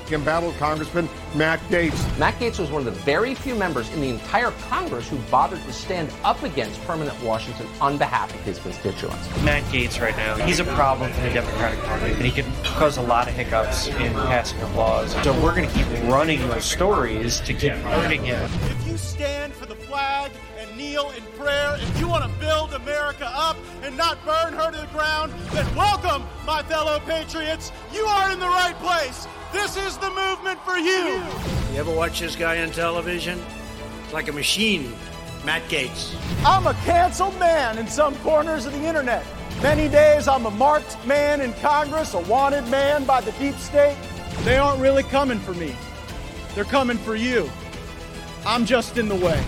embattled Congressman Matt Gaetz. Matt Gaetz was one of the very few members in the entire Congress who bothered to stand up against permanent Washington on behalf of his constituents. Matt Gaetz right now, he's a problem for the Democratic Party, and he can cause a lot of hiccups in passing of laws. So we're going to keep running those stories to keep hurting him. If you stand for the flag and kneel in prayer, if you want to build America up and not burn her to the ground, then welcome, my fellow patriots. You are in the right place. This is the movement for you. You ever watch this guy on television? It's like a machine. Matt Gaetz. I'm a canceled man in some corners of the internet. Many days I'm a marked man in Congress, a wanted man by the deep state. They aren't really coming for me. They're coming for you. I'm just in the way.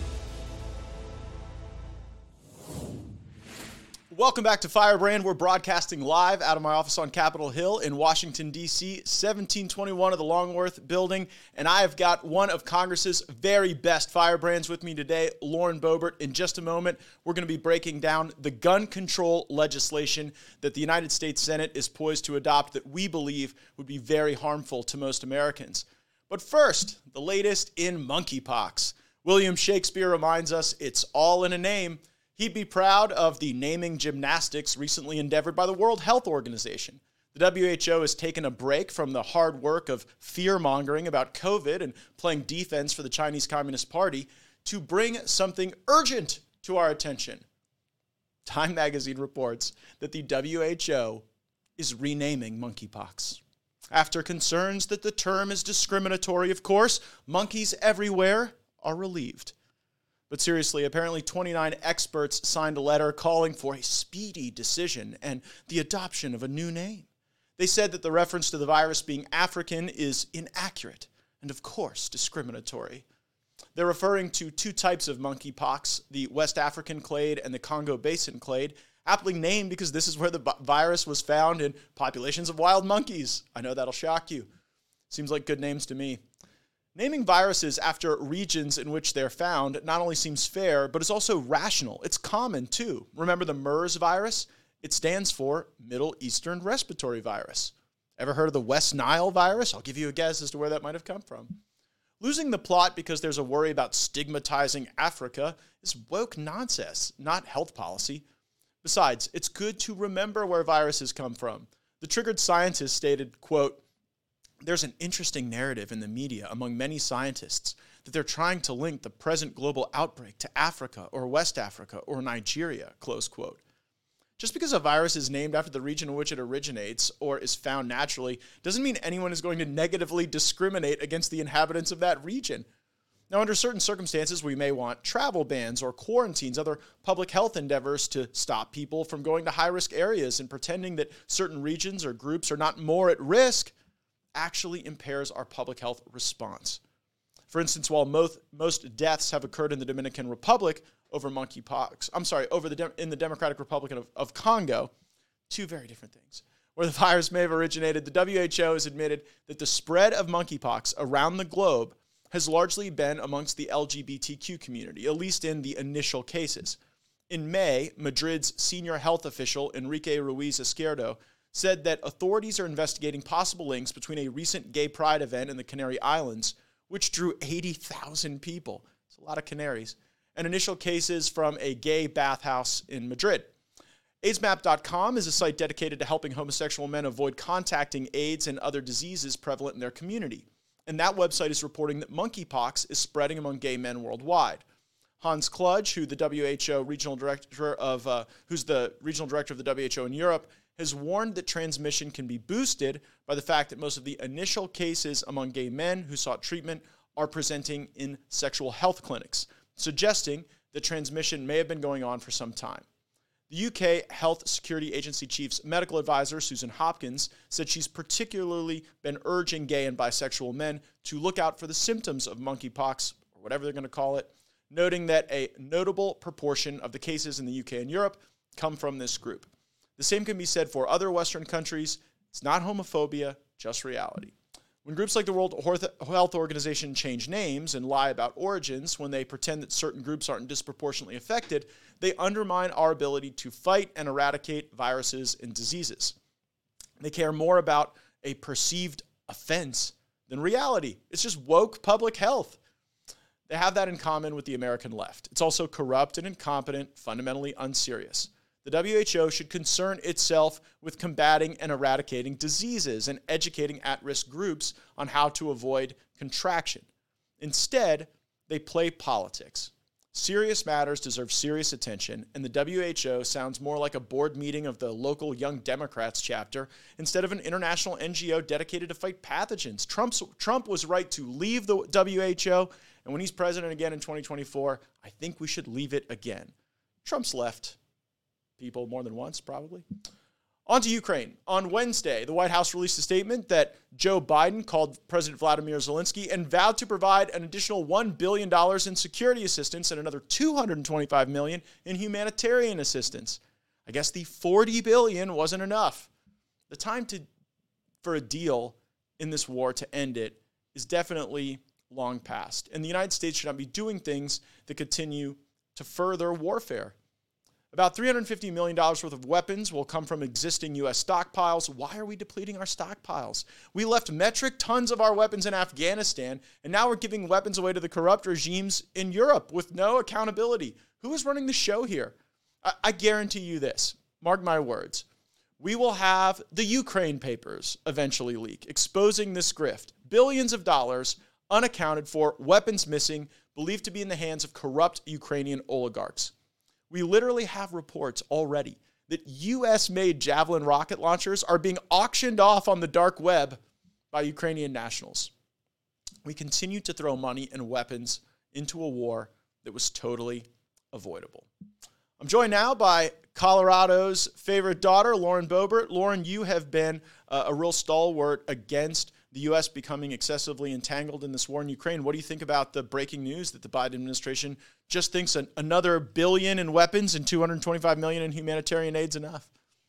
Welcome back to Firebrand. We're broadcasting live out of my office on Capitol Hill in Washington, D.C., 1721 of the Longworth Building. And I have got one of Congress's very best firebrands with me today, Lauren Boebert. In just a moment, we're going to be breaking down the gun control legislation that the United States Senate is poised to adopt that we believe would be very harmful to most Americans. But first, the latest in monkeypox. William Shakespeare reminds us it's all in a name. He'd be proud of the naming gymnastics recently endeavored by the World Health Organization. The WHO has taken a break from the hard work of fear-mongering about COVID and playing defense for the Chinese Communist Party to bring something urgent to our attention. Time magazine reports that the WHO is renaming monkeypox. After concerns that the term is discriminatory, of course, monkeys everywhere are relieved. But seriously, apparently 29 experts signed a letter calling for a speedy decision and the adoption of a new name. They said that the reference to the virus being African is inaccurate and, of course, discriminatory. They're referring to two types of monkeypox, the West African clade and the Congo Basin clade, aptly named because this is where the virus was found in populations of wild monkeys. I know that'll shock you. Seems like good names to me. Naming viruses after regions in which they're found not only seems fair, but is also rational. It's common, too. Remember the MERS virus? It stands for Middle Eastern Respiratory Virus. Ever heard of the West Nile virus? I'll give you a guess as to where that might have come from. Losing the plot because there's a worry about stigmatizing Africa is woke nonsense, not health policy. Besides, it's good to remember where viruses come from. The triggered scientist stated, quote, "There's an interesting narrative in the media among many scientists that they're trying to link the present global outbreak to Africa or West Africa or Nigeria," close quote. Just because a virus is named after the region in which it originates or is found naturally doesn't mean anyone is going to negatively discriminate against the inhabitants of that region. Now, under certain circumstances, we may want travel bans or quarantines, other public health endeavors to stop people from going to high-risk areas, and pretending that certain regions or groups are not more at risk actually impairs our public health response. For instance, while most deaths have occurred in the Dominican Republic over monkeypox, in the Democratic Republic of Congo, two very different things. Where the virus may have originated, the WHO has admitted that the spread of monkeypox around the globe has largely been amongst the LGBTQ community, at least in the initial cases. In May, Madrid's senior health official, Enrique Ruiz Izquierdo, said that authorities are investigating possible links between a recent gay pride event in the Canary Islands, which drew 80,000 people. It's a lot of canaries. And initial cases from a gay bathhouse in Madrid. AIDSmap.com is a site dedicated to helping homosexual men avoid contacting AIDS and other diseases prevalent in their community. And that website is reporting that monkeypox is spreading among gay men worldwide. Hans Kluge, who's the regional director of the WHO in Europe, has warned that transmission can be boosted by the fact that most of the initial cases among gay men who sought treatment are presenting in sexual health clinics, suggesting that transmission may have been going on for some time. The UK Health Security Agency Chief's medical advisor, Susan Hopkins, said she's particularly been urging gay and bisexual men to look out for the symptoms of monkeypox, or whatever they're going to call it, noting that a notable proportion of the cases in the UK and Europe come from this group. The same can be said for other Western countries. It's not homophobia, just reality. When groups like the World Health Organization change names and lie about origins, when they pretend that certain groups aren't disproportionately affected, they undermine our ability to fight and eradicate viruses and diseases. They care more about a perceived offense than reality. It's just woke public health. They have that in common with the American left. It's also corrupt and incompetent, fundamentally unserious. The WHO should concern itself with combating and eradicating diseases and educating at-risk groups on how to avoid contraction. Instead, they play politics. Serious matters deserve serious attention, and the WHO sounds more like a board meeting of the local Young Democrats chapter instead of an international NGO dedicated to fight pathogens. Trump was right to leave the WHO, and when he's president again in 2024, I think we should leave it again. Trump's left people more than once, probably. On to Ukraine. On Wednesday, the White House released a statement that Joe Biden called President Vladimir Zelensky and vowed to provide an additional $1 billion in security assistance and another $225 million in humanitarian assistance. I guess the $40 billion wasn't enough. The time for a deal in this war to end it is definitely long past, and the United States should not be doing things that continue to further warfare. About $350 million worth of weapons will come from existing U.S. stockpiles. Why are we depleting our stockpiles? We left metric tons of our weapons in Afghanistan, and now we're giving weapons away to the corrupt regimes in Europe with no accountability. Who is running the show here? I guarantee you this. Mark my words. We will have the Ukraine papers eventually leak, exposing this grift. Billions of dollars unaccounted for, weapons missing, believed to be in the hands of corrupt Ukrainian oligarchs. We literally have reports already that U.S.-made Javelin rocket launchers are being auctioned off on the dark web by Ukrainian nationals. We continue to throw money and weapons into a war that was totally avoidable. I'm joined now by Colorado's favorite daughter, Lauren Boebert. Lauren, you have been a real stalwart against the U.S. becoming excessively entangled in this war in Ukraine. What do you think about the breaking news that the Biden administration just thinks another $1 billion in weapons and $225 million in humanitarian aid's enough?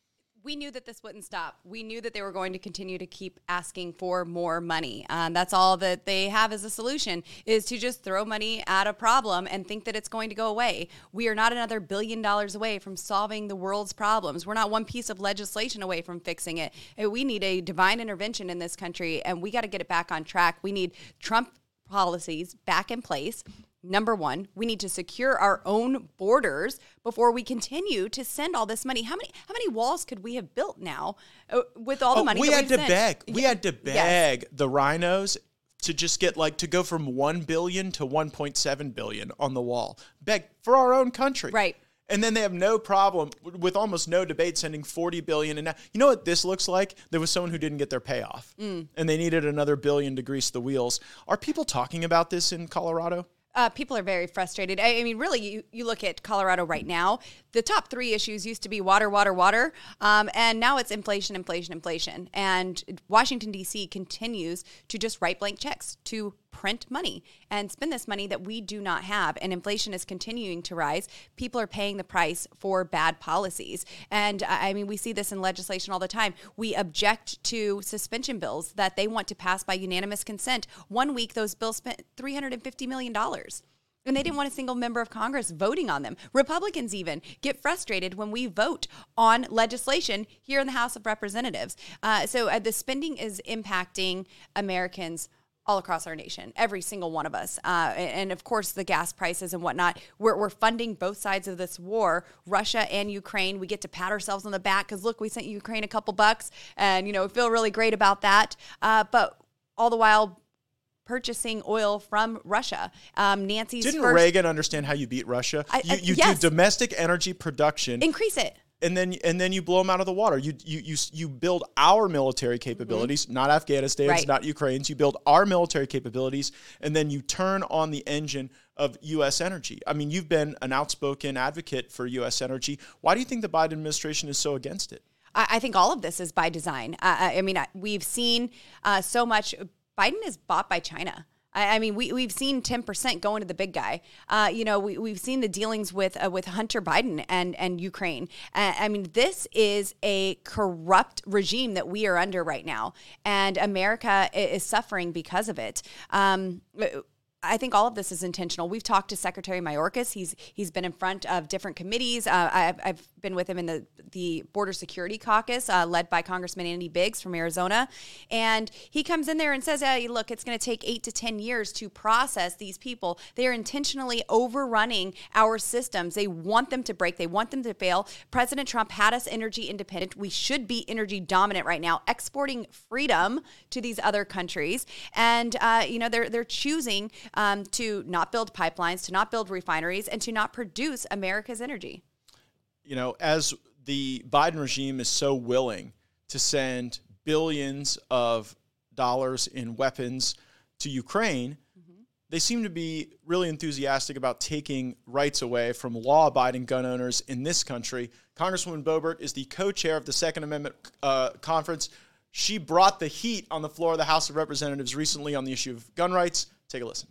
We knew that this wouldn't stop. We knew that they were going to continue to keep asking for more money. That's all that they have as a solution, is to just throw money at a problem and think that it's going to go away. We are not another $1 billion away from solving the world's problems. We're not one piece of legislation away from fixing it. We need a divine intervention in this country, and we got to get it back on track. We need Trump policies back in place. Number one, we need to secure our own borders before we continue to send all this money. How many walls could we have built now with all the money we that had we've to sent? beg. We had to beg Yes. the rhinos to just get to go from $1 billion to $1.7 billion on the wall. Beg for our own country. Right. And then they have no problem with almost no debate sending $40 billion. And now, you know what this looks like? There was someone who didn't get their payoff and they needed another $1 billion to grease the wheels. Are people talking about this in Colorado? People are very frustrated. I mean, really, you look at Colorado right now, the top three issues used to be water, water, water, and now it's inflation, inflation, inflation. And Washington, D.C. continues to just write blank checks to print money and spend this money that we do not have. And inflation is continuing to rise. People are paying the price for bad policies. And I mean, we see this in legislation all the time. We object to suspension bills that they want to pass by unanimous consent. 1 week, those bills spent $350 million. And they didn't want a single member of Congress voting on them. Republicans even get frustrated when we vote on legislation here in the House of Representatives. So the spending is impacting Americans all across our nation, every single one of us. And of course, the gas prices and whatnot. We're funding both sides of this war, Russia and Ukraine. We get to pat ourselves on the back because, look, we sent Ukraine a couple bucks and, we feel really great about that. But all the while, purchasing oil from Russia. Didn't Reagan understand how you beat Russia? You yes. do domestic energy production. Increase it. And then you blow them out of the water. You build our military capabilities, not Afghanistan's, Right. not Ukraine's. You build our military capabilities, and then you turn on the engine of U.S. energy. I mean, you've been an outspoken advocate for U.S. energy. Why do you think the Biden administration is so against it? I think all of this is by design. We've seen so much. Biden is bought by China. I mean, we've seen 10% going to the big guy. We've seen the dealings with Hunter Biden and Ukraine. I mean, this is a corrupt regime that we are under right now, and America is suffering because of it. I think all of this is intentional. We've talked to Secretary Mayorkas. He's been in front of different committees. I've been with him in the Border Security Caucus, led by Congressman Andy Biggs from Arizona. And he comes in there and says, hey, look, it's going to take 8 to 10 years to process these people. They are intentionally overrunning our systems. They want them to break. They want them to fail. President Trump had us energy independent. We should be energy dominant right now, exporting freedom to these other countries. And, they're choosing to not build pipelines, to not build refineries, and to not produce America's energy. As the Biden regime is so willing to send billions of dollars in weapons to Ukraine, they seem to be really enthusiastic about taking rights away from law-abiding gun owners in this country. Congresswoman Boebert is the co-chair of the Second Amendment Conference. She brought the heat on the floor of the House of Representatives recently on the issue of gun rights. Take a listen.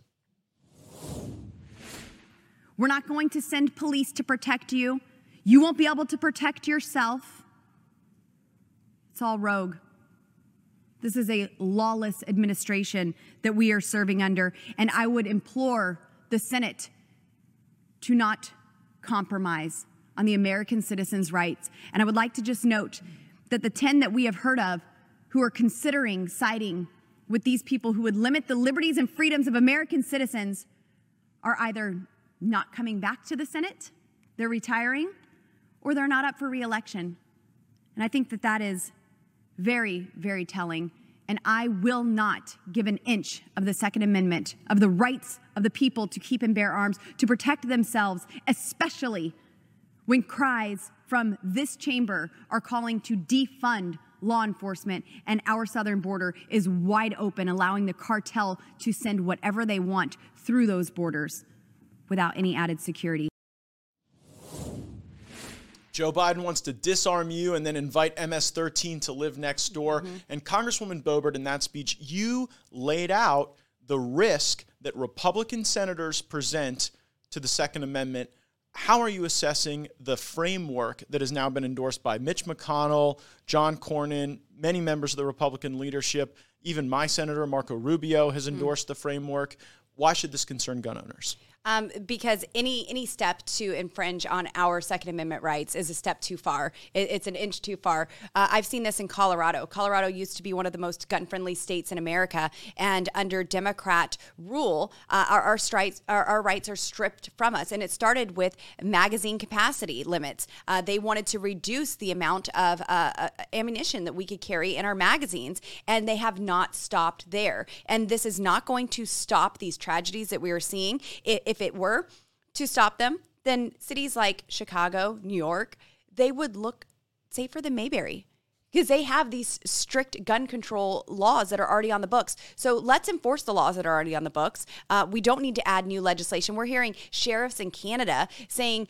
We're not going to send police to protect you. You won't be able to protect yourself. It's all rogue. This is a lawless administration that we are serving under, and I would implore the Senate to not compromise on the American citizens' rights. And I would like to just note that the 10 that we have heard of who are considering siding with these people who would limit the liberties and freedoms of American citizens are either not coming back to the Senate, they're retiring, or they're not up for re-election. And I think that that is very, very telling. And I will not give an inch of the Second Amendment, of the rights of the people to keep and bear arms, to protect themselves, especially when cries from this chamber are calling to defund law enforcement, and our southern border is wide open, allowing the cartel to send whatever they want through those borders without any added security. Joe Biden wants to disarm you and then invite MS-13 to live next door. And Congresswoman Boebert, in that speech, you laid out the risk that Republican senators present to the Second Amendment. How are you assessing the framework that has now been endorsed by Mitch McConnell, John Cornyn, many members of the Republican leadership? Even my senator, Marco Rubio, has endorsed the framework. Why should this concern gun owners? Because any step to infringe on our Second Amendment rights is a step too far. It's an inch too far. I've seen this in Colorado. Colorado used to be one of the most gun-friendly states in America, and under Democrat rule, our rights are stripped from us. And it started with magazine capacity limits. They wanted to reduce the amount of ammunition that we could carry in our magazines, and they have not stopped there. And this is not going to stop these tragedies that we are seeing. If it were to stop them, then cities like Chicago, New York, they would look safer than Mayberry because they have these strict gun control laws that are already on the books. So let's enforce the laws that are already on the books. We don't need to add new legislation. We're hearing sheriffs in Canada saying,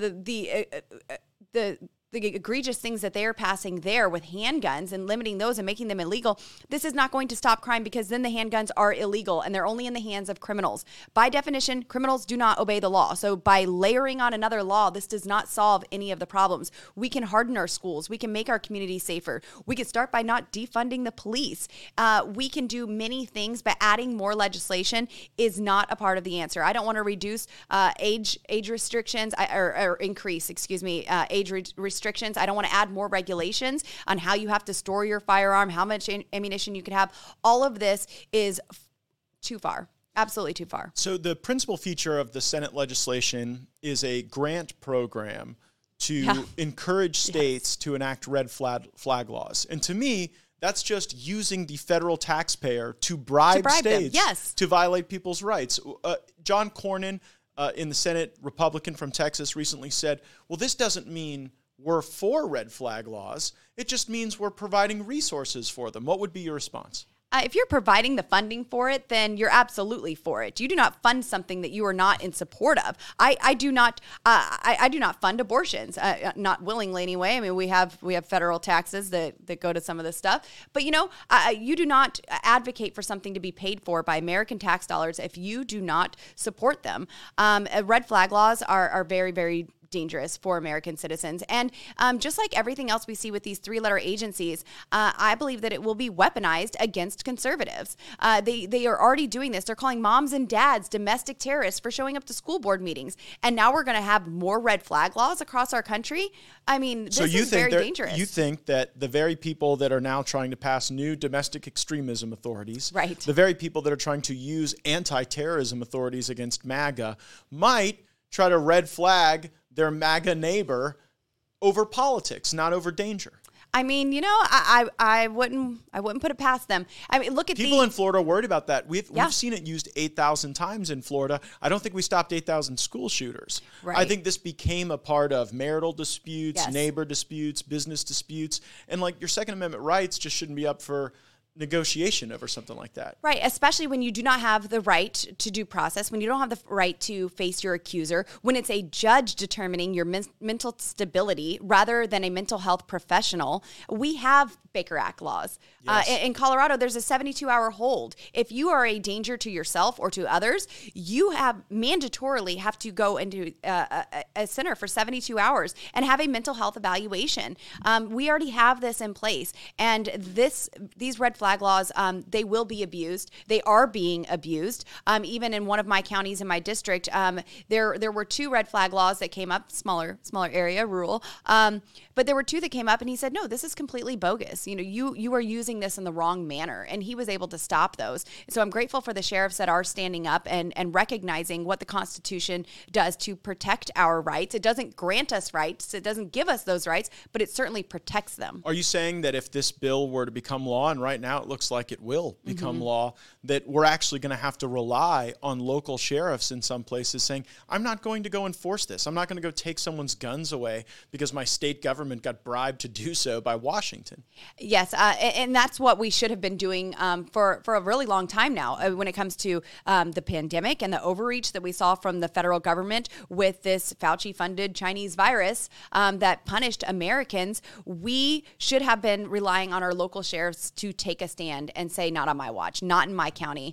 the egregious things that they are passing there with handguns and limiting those and making them illegal. This is not going to stop crime because then the handguns are illegal and they're only in the hands of criminals. By definition, criminals do not obey the law. So by layering on another law, this does not solve any of the problems. We can harden our schools. We can make our communities safer. We can start by not defunding the police. We can do many things, but adding more legislation is not a part of the answer. I don't want to reduce age restrictions or increase, age restrictions. I don't want to add more regulations on how you have to store your firearm, how much ammunition you can have. All of this is too far. Absolutely too far. So the principal feature of the Senate legislation is a grant program to encourage states to enact red flag laws. And to me, that's just using the federal taxpayer to bribe states to violate people's rights. John Cornyn in the Senate, Republican from Texas, recently said, well, this doesn't mean we're for red flag laws. It just means we're providing resources for them. What would be your response? If you're providing the funding for it, then you're absolutely for it. You do not fund something that you are not in support of. I do not fund abortions, not willingly anyway. I mean, we have federal taxes that go to some of this stuff. But you do not advocate for something to be paid for by American tax dollars if you do not support them. Red flag laws are very, very dangerous for American citizens. And just like everything else we see with these three-letter agencies, I believe that it will be weaponized against conservatives. They are already doing this. They're calling moms and dads domestic terrorists for showing up to school board meetings. And now we're going to have more red flag laws across our country. I mean, this is very dangerous. You think that the very people that are now trying to pass new domestic extremism authorities, right, the very people that are trying to use anti-terrorism authorities against MAGA might try to red flag their MAGA neighbor over politics, not over danger? I mean, you know, I wouldn't put it past them. I mean, look at people in Florida are worried about that. We've seen it used 8,000 times in Florida. I don't think we stopped 8,000 school shooters. Right. I think this became a part of marital disputes, neighbor disputes, business disputes, and like your Second Amendment rights just shouldn't be up for negotiation over something like that. Right, especially when you do not have the right to due process, when you don't have the right to face your accuser, when it's a judge determining your mental stability rather than a mental health professional. We have Baker Act laws. Yes. In Colorado, there's a 72-hour hold. If you are a danger to yourself or to others, you have mandatorily have to go into a center for 72 hours and have a mental health evaluation. We already have this in place, and these red flag laws, they will be abused. They are being abused. Even in one of my counties in my district, there were 2 red flag laws that came up, smaller area, rural, but there were 2 that came up, and he said, no, this is completely bogus. You know, you are using this in the wrong manner, and he was able to stop those. So I'm grateful for the sheriffs that are standing up and recognizing what the Constitution does to protect our rights. It doesn't grant us rights. It doesn't give us those rights, but it certainly protects them. Are you saying that if this bill were to become law, and right now it looks like it will become law, that we're actually going to have to rely on local sheriffs in some places saying, I'm not going to go enforce this. I'm not going to go take someone's guns away because my state government got bribed to do so by Washington? Yes, and that's what we should have been doing for a really long time now when it comes to the pandemic and the overreach that we saw from the federal government with this Fauci-funded Chinese virus that punished Americans. We should have been relying on our local sheriffs to take a stand and say, not on my watch, not in my county.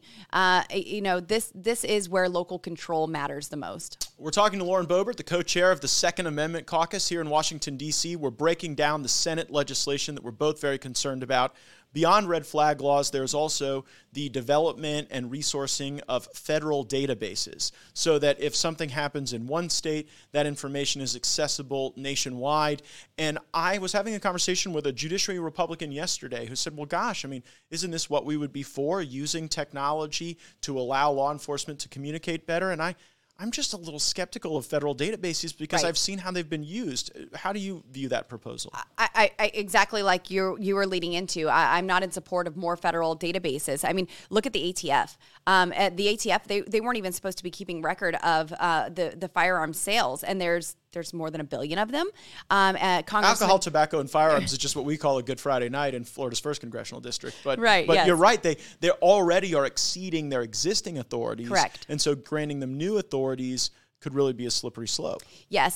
This is where local control matters the most. We're talking to Lauren Boebert, the co-chair of the Second Amendment Caucus here in Washington, D.C. We're breaking down the Senate legislation that we're both very concerned about. Beyond red flag laws, there's also the development and resourcing of federal databases so that if something happens in one state, that information is accessible nationwide. And I was having a conversation with a judiciary Republican yesterday who said, well, gosh, I mean, isn't this what we would be for, using technology to allow law enforcement to communicate better? And I'm just a little skeptical of federal databases because I've seen how they've been used. How do you view that proposal? I exactly like you were leading into. I'm not in support of more federal databases. I mean, look at the ATF. At the ATF, they weren't even supposed to be keeping record of the firearm sales, and there's more than 1 billion of them. Alcohol, tobacco, and firearms is just what we call a Good Friday night in Florida's 1st Congressional District. But yes. You're right. They already are exceeding their existing authorities. Correct. And so granting them new authorities could really be a slippery slope. Yes,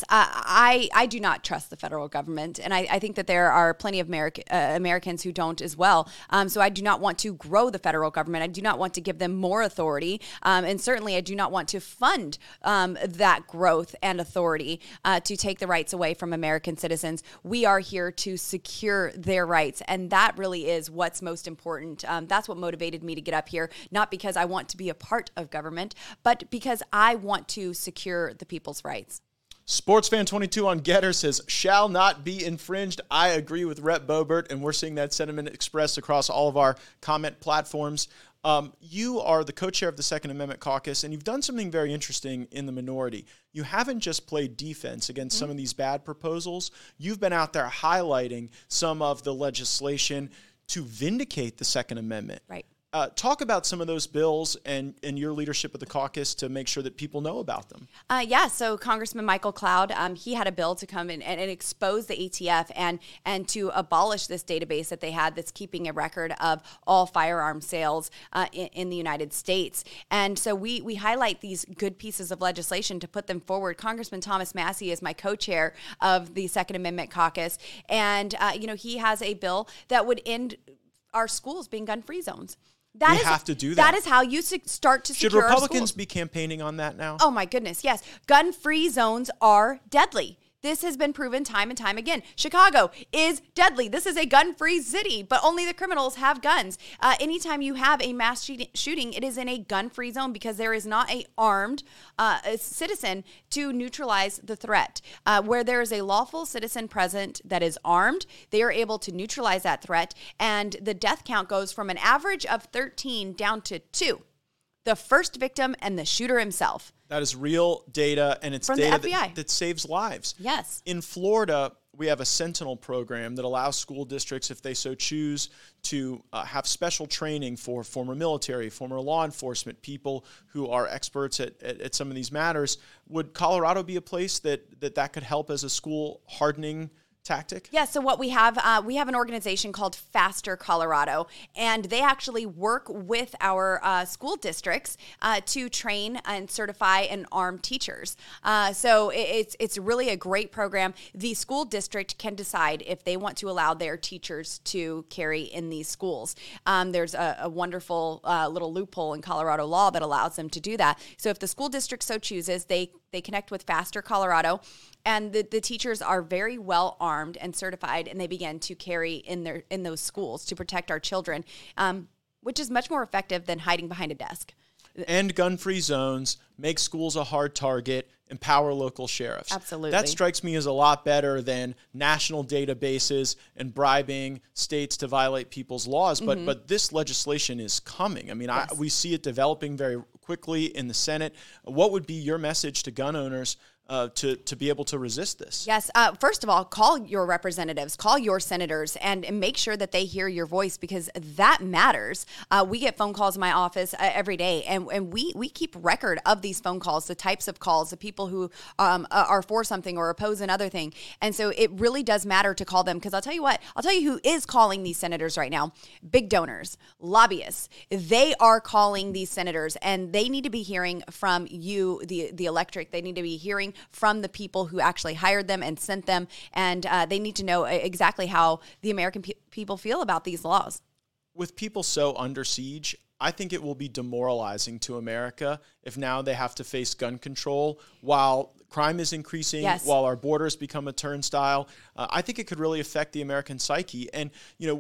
I do not trust the federal government, and I think that there are plenty of Americans who don't as well. So I do not want to grow the federal government. I do not want to give them more authority, and certainly I do not want to fund that growth and authority to take the rights away from American citizens. We are here to secure their rights, and that really is what's most important. That's what motivated me to get up here, not because I want to be a part of government, but because I want to secure the people's rights. SportsFan22 on Getter says, shall not be infringed. I agree with Rep. Boebert, and we're seeing that sentiment expressed across all of our comment platforms. You are the co-chair of the Second Amendment Caucus, and you've done something very interesting in the minority. You haven't just played defense against some of these bad proposals. You've been out there highlighting some of the legislation to vindicate the Second Amendment. Right. Talk about some of those bills and your leadership of the caucus to make sure that people know about them. So Congressman Michael Cloud, he had a bill to come in and expose the ATF and to abolish this database that they had that's keeping a record of all firearm sales in the United States. And so we highlight these good pieces of legislation to put them forward. Congressman Thomas Massie is my co-chair of the Second Amendment Caucus, and he has a bill that would end our schools being gun-free zones. We have to do that. That is how you start to Should secure our Republicans schools. be campaigning on that now? Oh my goodness, yes. Gun-free zones are deadly. This has been proven time and time again. Chicago is deadly. This is a gun-free city, but only the criminals have guns. Anytime you have a mass shooting, it is in a gun-free zone because there is not a armed citizen to neutralize the threat. Where there is a lawful citizen present that is armed, they are able to neutralize that threat, and the death count goes from an average of 13 down to 2. The first victim and the shooter himself. That is real data, and it's From the data FBI. that saves lives. Yes. In Florida, we have a Sentinel program that allows school districts, if they so choose, to have special training for former military, former law enforcement, people who are experts at some of these matters. Would Colorado be a place that could help as a school hardening tactic? Yeah, so what we have an organization called Faster Colorado, and they actually work with our school districts to train and certify and arm teachers. So it's really a great program. The school district can decide if they want to allow their teachers to carry in these schools. There's a wonderful little loophole in Colorado law that allows them to do that. So if the school district so chooses, they connect with Faster Colorado, and the teachers are very well armed and certified, and they begin to carry in those schools to protect our children, which is much more effective than hiding behind a desk. End gun-free zones, make schools a hard target, empower local sheriffs. Absolutely. That strikes me as a lot better than national databases and bribing states to violate people's laws. But this legislation is coming. I mean, Yes. we see it developing very quickly in the Senate. What would be your message to gun owners to be able to resist this? Yes. First of all, call your representatives, call your senators, and make sure that they hear your voice, because that matters. We get phone calls in my office every day, and we keep record of these phone calls, the types of calls, the people who are for something or oppose another thing. And so it really does matter to call them, because I'll tell you who is calling these senators right now. Big donors, lobbyists. They are calling these senators, and they need to be hearing from you, the electorate. They need to be hearing from the people who actually hired them and sent them, and they need to know exactly how the American people feel about these laws. With people so under siege, I think it will be demoralizing to America if now they have to face gun control while crime is increasing, Yes. while our borders become a turnstile. I think it could really affect the American psyche. And,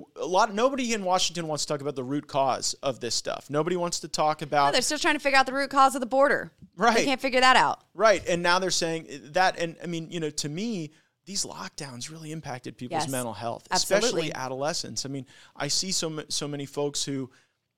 nobody in Washington wants to talk about the root cause of this stuff. Nobody wants to talk about... No, they're still trying to figure out the root cause of the border. Right. They can't figure that out. Right. And now they're saying that, and I mean, to me, these lockdowns really impacted people's Yes. mental health, Absolutely. especially adolescents. I mean, I see so many folks who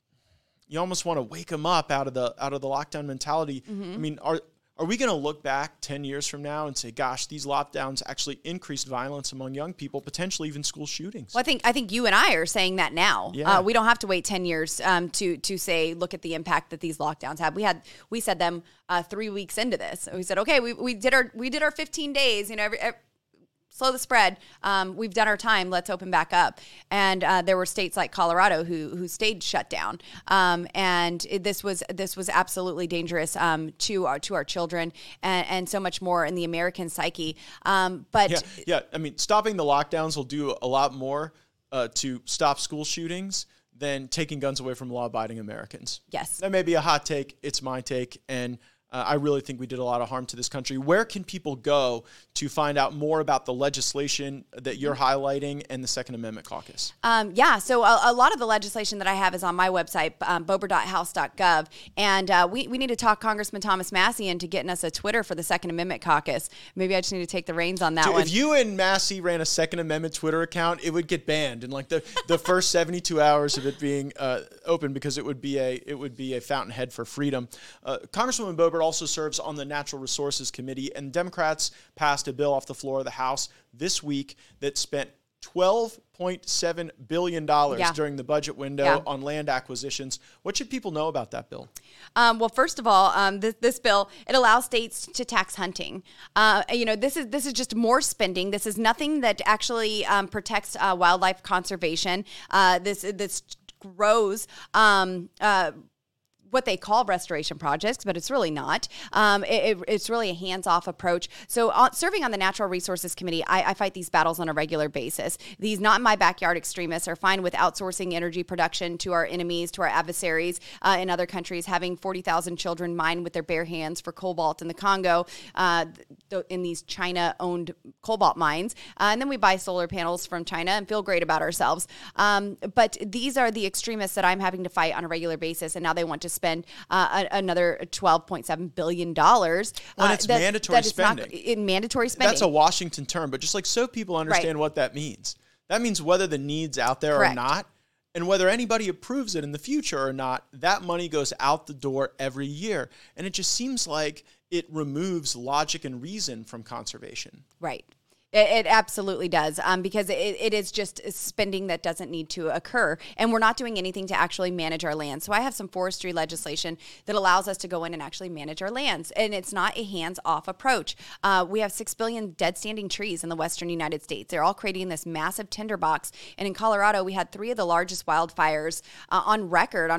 you almost want to wake them up out of the lockdown mentality. Mm-hmm. I mean, are we going to look back 10 years from now and say, gosh, these lockdowns actually increased violence among young people, potentially even school shootings? Well, I think you and I are saying that now. Yeah. We don't have to wait 10 years to say, look at the impact that these lockdowns have. We said them 3 weeks into this. We said, okay, we did our 15 days. Slow the spread. We've done our time. Let's open back up. And there were states like Colorado who stayed shut down. And this was absolutely dangerous to our children and so much more in the American psyche. But yeah. I mean, stopping the lockdowns will do a lot more to stop school shootings than taking guns away from law-abiding Americans. Yes. That may be a hot take. It's my take. And I really think we did a lot of harm to this country. Where can people go to find out more about the legislation that you're highlighting and the Second Amendment Caucus? So a lot of the legislation that I have is on my website, bober.house.gov. And we need to talk Congressman Thomas Massie into getting us a Twitter for the Second Amendment Caucus. Maybe I just need to take the reins on that Dude, one. if you and Massie ran a Second Amendment Twitter account, it would get banned in like the first 72 hours of it being open, because it would be a fountainhead for freedom. Congresswoman Boebert also serves on the Natural Resources Committee, and Democrats passed a bill off the floor of the House this week that spent $12.7 billion during the budget window on land acquisitions. What should people know about that bill? Well, first of all, this bill, it allows states to tax hunting. This is just more spending. This is nothing that actually protects wildlife conservation. This grows what they call restoration projects, but it's really not. It's really a hands-off approach. So serving on the Natural Resources Committee, I fight these battles on a regular basis. These not in my backyard extremists are fine with outsourcing energy production to our enemies, to our adversaries in other countries, having 40,000 children mine with their bare hands for cobalt in the Congo, in these China-owned cobalt mines. And then we buy solar panels from China and feel great about ourselves. But these are the extremists that I'm having to fight on a regular basis, and now they want to spend another $12.7 billion. Well, it's mandatory spending. Mandatory spending. That's a Washington term, but just like so people understand what that means. That means whether the need's out there or not, and whether anybody approves it in the future or not, that money goes out the door every year. And it just seems like it removes logic and reason from conservation. Right. It absolutely does, because it is just spending that doesn't need to occur. And we're not doing anything to actually manage our land. So I have some forestry legislation that allows us to go in and actually manage our lands. And it's not a hands-off approach. We have 6 billion dead standing trees in the western United States. They're all creating this massive tinderbox. And in Colorado, we had 3 of the largest wildfires on record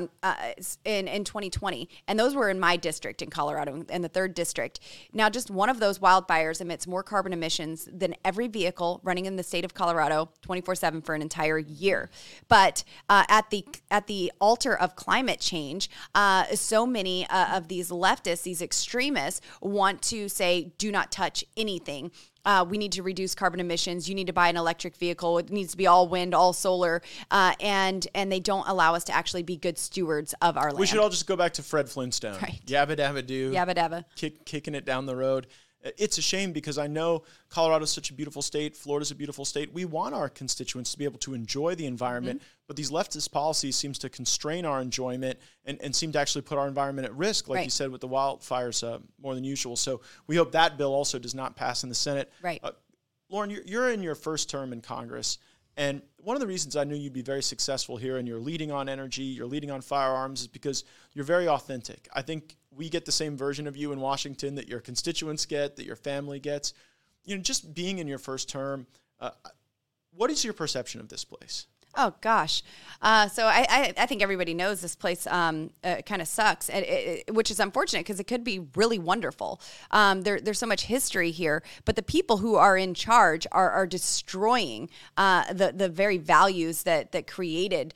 in 2020. And those were in my district in Colorado, in the 3rd district. Now, just one of those wildfires emits more carbon emissions than every vehicle running in the state of Colorado 24/7 for an entire year. But at the altar of climate change, so many of these leftists, these extremists, want to say, do not touch anything. We need to reduce carbon emissions. You need to buy an electric vehicle. It needs to be all wind, all solar. And they don't allow us to actually be good stewards of our land. We should all just go back to Fred Flintstone. Right. Yabba dabba do. Yabba dabba. Kicking it down the road. It's a shame because I know Colorado's such a beautiful state. Florida's a beautiful state. We want our constituents to be able to enjoy the environment, but these leftist policies seems to constrain our enjoyment and seem to actually put our environment at risk, like you said, with the wildfires more than usual. So we hope that bill also does not pass in the Senate. Right. Lauren, you're in your first term in Congress, and one of the reasons I knew you'd be very successful here and you're leading on energy, you're leading on firearms, is because you're very authentic. I think we get the same version of you in Washington that your constituents get, that your family gets. You know, just being in your first term, what is your perception of this place? Oh, gosh. So I think everybody knows this place kind of sucks, which is unfortunate because it could be really wonderful. There's so much history here, but the people who are in charge are destroying the very values that created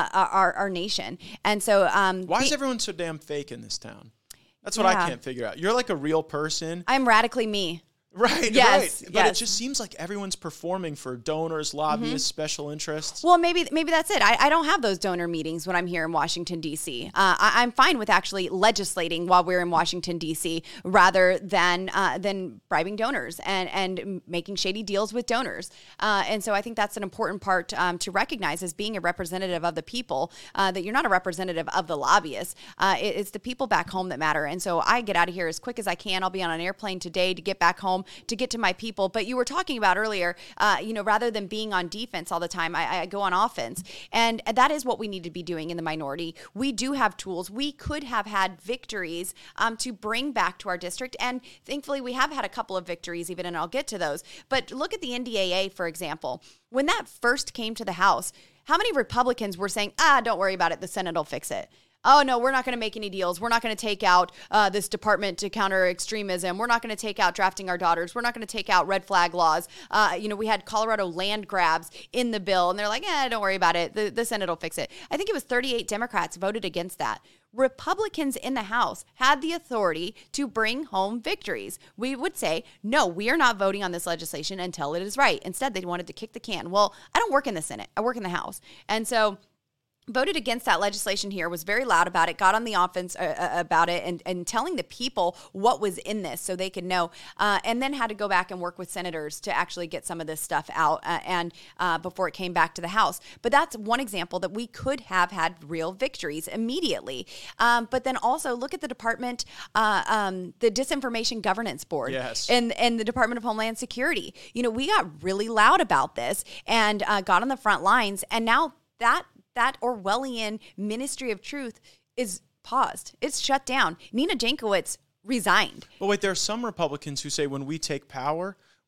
our nation. And so why is everyone so damn fake in this town? That's what I can't figure out. You're like a real person. I'm radically me. Right, yes, right. But it just seems like everyone's performing for donors, lobbyists, special interests. Well, maybe that's it. I don't have those donor meetings when I'm here in Washington, D.C. I'm fine with actually legislating while we're in Washington, D.C. rather than bribing donors and making shady deals with donors. And so I think that's an important part to recognize as being a representative of the people, that you're not a representative of the lobbyists. It's the people back home that matter. And so I get out of here as quick as I can. I'll be on an airplane today to get back home, to get to my people. But you were talking about earlier, rather than being on defense all the time, I go on offense. And that is what we need to be doing in the minority. We do have tools. We could have had victories to bring back to our district. And thankfully, we have had a couple of victories even, and I'll get to those. But look at the NDAA, for example. When that first came to the House, how many Republicans were saying, don't worry about it, the Senate will fix it? Oh, no, we're not going to make any deals. We're not going to take out this department to counter extremism. We're not going to take out drafting our daughters. We're not going to take out red flag laws. We had Colorado land grabs in the bill, and they're like, don't worry about it. The Senate will fix it. I think it was 38 Democrats voted against that. Republicans in the House had the authority to bring home victories. We would say, no, we are not voting on this legislation until it is right. Instead, they wanted to kick the can. Well, I don't work in the Senate. I work in the House. And so voted against that legislation here, was very loud about it, got on the offense about it and telling the people what was in this so they could know, and then had to go back and work with senators to actually get some of this stuff out before it came back to the House. But that's one example that we could have had real victories immediately. But then also look at the department, the Disinformation Governance Board, and the Department of Homeland Security. We got really loud about this and got on the front lines, and now that Orwellian Ministry of Truth is paused. It's shut down. Nina Jankowicz resigned. But wait, there are some Republicans who say when we take power,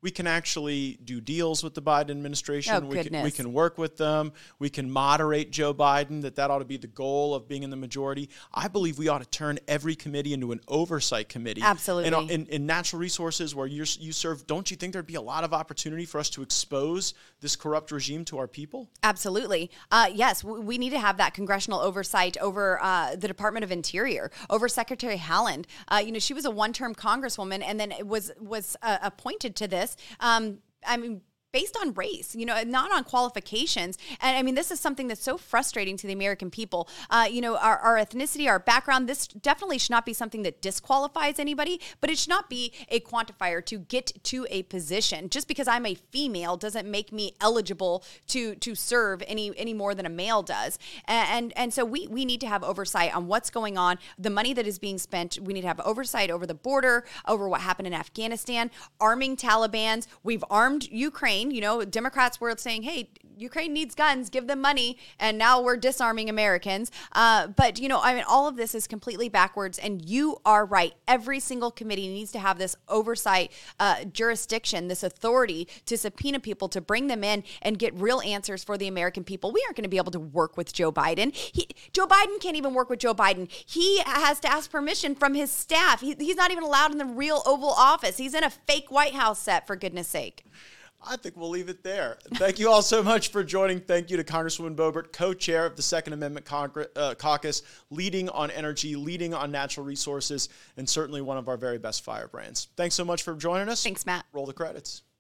we can actually do deals with the Biden administration. Oh, we goodness. can work with them. We can moderate Joe Biden, that ought to be the goal of being in the majority. I believe we ought to turn every committee into an oversight committee. Absolutely. And in natural resources where you serve, don't you think there'd be a lot of opportunity for us to expose this corrupt regime to our people? Absolutely. Yes, we need to have that congressional oversight over the Department of Interior, over Secretary Haaland. She was a one-term congresswoman and then was appointed to this. Based on race, not on qualifications. And this is something that's so frustrating to the American people. Our ethnicity, our background, this definitely should not be something that disqualifies anybody, but it should not be a quantifier to get to a position. Just because I'm a female doesn't make me eligible to serve any more than a male does. And so we need to have oversight on what's going on, the money that is being spent. We need to have oversight over the border, over what happened in Afghanistan, arming Talibans. We've armed Ukraine. Democrats were saying, hey, Ukraine needs guns, give them money, and now we're disarming Americans. But all of this is completely backwards, and you are right. Every single committee needs to have this oversight jurisdiction, this authority to subpoena people, to bring them in and get real answers for the American people. We aren't going to be able to work with Joe Biden. Joe Biden can't even work with Joe Biden. He has to ask permission from his staff. He's not even allowed in the real Oval Office. He's in a fake White House set, for goodness sake. I think we'll leave it there. Thank you all so much for joining. Thank you to Congresswoman Boebert, co-chair of the Second Amendment Caucus, leading on energy, leading on natural resources, and certainly one of our very best firebrands. Thanks so much for joining us. Thanks, Matt. Roll the credits.